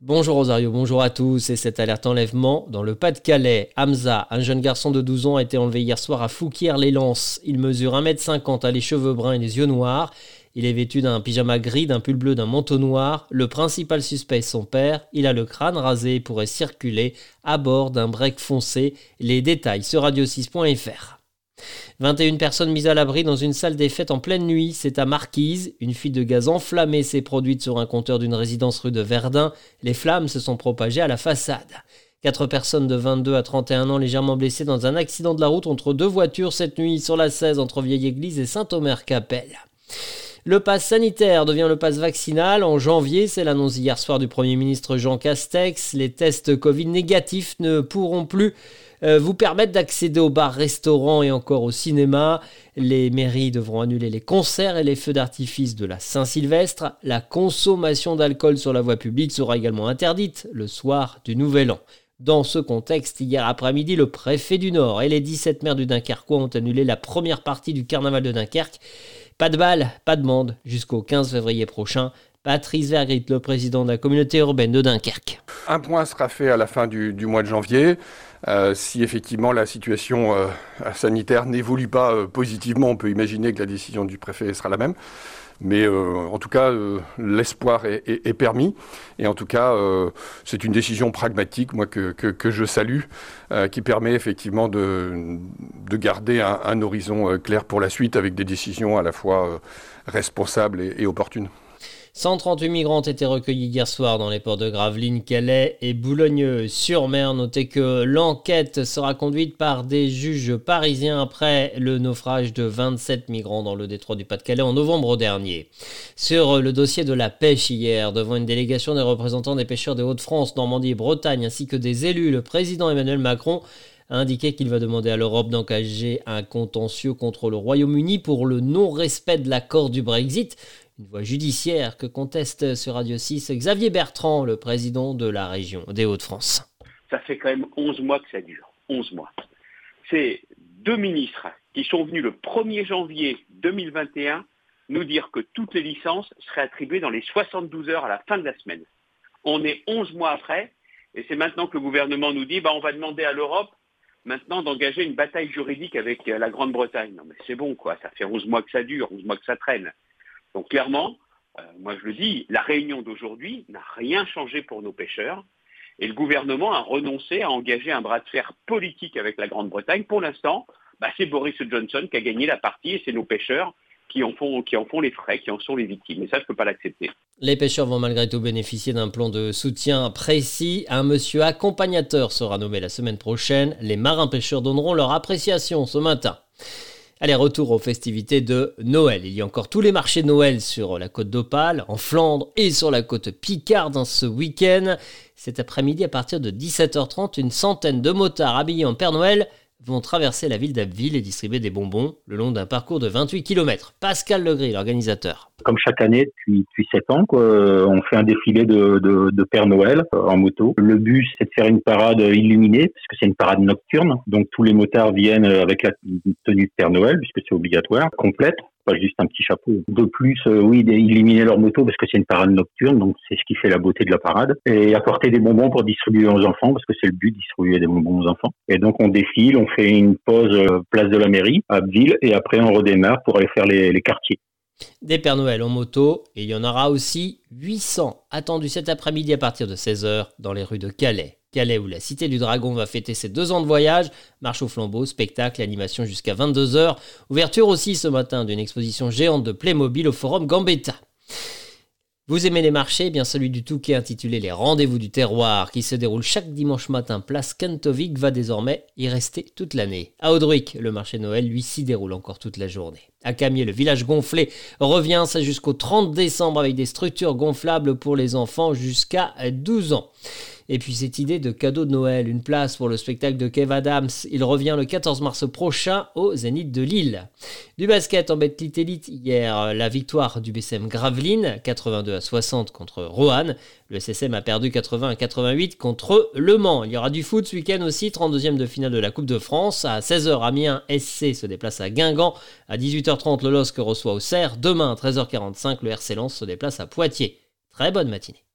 Bonjour Rosario, bonjour à tous et cette alerte enlèvement dans le Pas-de-Calais. Hamza, un jeune garçon de 12 ans, a été enlevé hier soir à Fouquier-les-Lances. Il mesure 1,50 m, a les cheveux bruns et les yeux noirs. Il est vêtu d'un pyjama gris, d'un pull bleu, d'un manteau noir. Le principal suspect est son père. Il a le crâne rasé et pourrait circuler à bord d'un break foncé. Les détails sur radio6.fr. 21 personnes mises à l'abri dans une salle des fêtes en pleine nuit, c'est à Marquise. Une fuite de gaz enflammé s'est produite sur un compteur d'une résidence rue de Verdun. Les flammes se sont propagées à la façade. 4 personnes de 22 à 31 ans légèrement blessées dans un accident de la route entre deux voitures cette nuit sur la 16 entre Vieille-Église et Saint-Omer-Capelle. Le pass sanitaire devient le pass vaccinal. En janvier, c'est l'annonce hier soir du Premier ministre Jean Castex. Les tests Covid négatifs ne pourront plus vous permettre d'accéder aux bars, restaurants et encore au cinéma. Les mairies devront annuler les concerts et les feux d'artifice de la Saint-Sylvestre. La consommation d'alcool sur la voie publique sera également interdite le soir du Nouvel An. Dans ce contexte, hier après-midi, le préfet du Nord et les 17 maires du Dunkerquois ont annulé la première partie du carnaval de Dunkerque. Pas de balles, pas de bande, jusqu'au 15 février prochain. Patrice Vergrit, le président de la communauté urbaine de Dunkerque. Un point sera fait à la fin du mois de janvier. Si effectivement la situation sanitaire n'évolue pas positivement, on peut imaginer que la décision du préfet sera la même. Mais en tout cas, l'espoir est permis. Et en tout cas, c'est une décision pragmatique, moi, que je salue, qui permet effectivement de garder un horizon clair pour la suite, avec des décisions à la fois responsables et opportunes. 138 migrants ont été recueillis hier soir dans les ports de Gravelines, Calais et Boulogne-sur-Mer. Notez que l'enquête sera conduite par des juges parisiens après le naufrage de 27 migrants dans le détroit du Pas-de-Calais en novembre dernier. Sur le dossier de la pêche hier, devant une délégation des représentants des pêcheurs des Hauts-de-France, Normandie et Bretagne, ainsi que des élus, le président Emmanuel Macron a indiqué qu'il va demander à l'Europe d'engager un contentieux contre le Royaume-Uni pour le non-respect de l'accord du Brexit. Une voie judiciaire que conteste sur Radio 6 Xavier Bertrand, le président de la région des Hauts-de-France. Ça fait quand même 11 mois que ça dure. 11 mois. C'est 2 ministres qui sont venus le 1er janvier 2021 nous dire que toutes les licences seraient attribuées dans les 72 heures à la fin de la semaine. On est 11 mois après et c'est maintenant que le gouvernement nous dit on va demander à l'Europe maintenant d'engager une bataille juridique avec la Grande-Bretagne. Non mais c'est bon quoi, ça fait 11 mois que ça dure, 11 mois que ça traîne. Donc clairement, moi je le dis, la réunion d'aujourd'hui n'a rien changé pour nos pêcheurs et le gouvernement a renoncé à engager un bras de fer politique avec la Grande-Bretagne. Pour l'instant, c'est Boris Johnson qui a gagné la partie et c'est nos pêcheurs qui en font les frais, qui en sont les victimes. Et ça, je ne peux pas l'accepter. Les pêcheurs vont malgré tout bénéficier d'un plan de soutien précis. Un monsieur accompagnateur sera nommé la semaine prochaine. Les marins-pêcheurs donneront leur appréciation ce matin. Allez, retour aux festivités de Noël. Il y a encore tous les marchés de Noël sur la côte d'Opale, en Flandre et sur la côte Picarde ce week-end. Cet après-midi, à partir de 17h30, une centaine de motards habillés en Père Noël vont traverser la ville d'Abbeville et distribuer des bonbons le long d'un parcours de 28 km. Pascal Legris, l'organisateur. Comme chaque année, depuis 7 ans, on fait un défilé de Père Noël en moto. Le but, c'est de faire une parade illuminée, puisque c'est une parade nocturne. Donc tous les motards viennent avec la tenue de Père Noël, puisque c'est obligatoire, complète, pas juste un petit chapeau. De plus, illuminer leur moto, parce que c'est une parade nocturne, donc c'est ce qui fait la beauté de la parade. Et apporter des bonbons pour distribuer aux enfants, parce que c'est le but, distribuer des bonbons aux enfants. Et donc on défile, on fait une pause place de la mairie, à Abbeville, et après on redémarre pour aller faire les quartiers. Des Pères Noël en moto, et il y en aura aussi 800 attendus cet après-midi à partir de 16h dans les rues de Calais. Calais où la Cité du Dragon va fêter ses 2 ans de voyage, marche au flambeau, spectacle, animation jusqu'à 22h. Ouverture aussi ce matin d'une exposition géante de Playmobil au forum Gambetta. Vous aimez les marchés ? Bien celui du Touquet intitulé Les Rendez-vous du Terroir qui se déroule chaque dimanche matin place Kentovic va désormais y rester toute l'année. À Audruic, le marché de Noël lui s'y déroule encore toute la journée. À Camier, le village gonflé revient, ça jusqu'au 30 décembre avec des structures gonflables pour les enfants jusqu'à 12 ans. Et puis cette idée de cadeau de Noël, une place pour le spectacle de Kev Adams. Il revient le 14 mars prochain au Zénith de Lille. Du basket en Betclic Elite hier, la victoire du BCM Gravelines, 82-60 contre Roanne. Le SSM a perdu 80-88 contre Le Mans. Il y aura du foot ce week-end aussi, 32e de finale de la Coupe de France. À 16h, Amiens SC se déplace à Guingamp. À 18h30, le LOSC reçoit Auxerre. Demain, 13h45, le RC Lens se déplace à Poitiers. Très bonne matinée.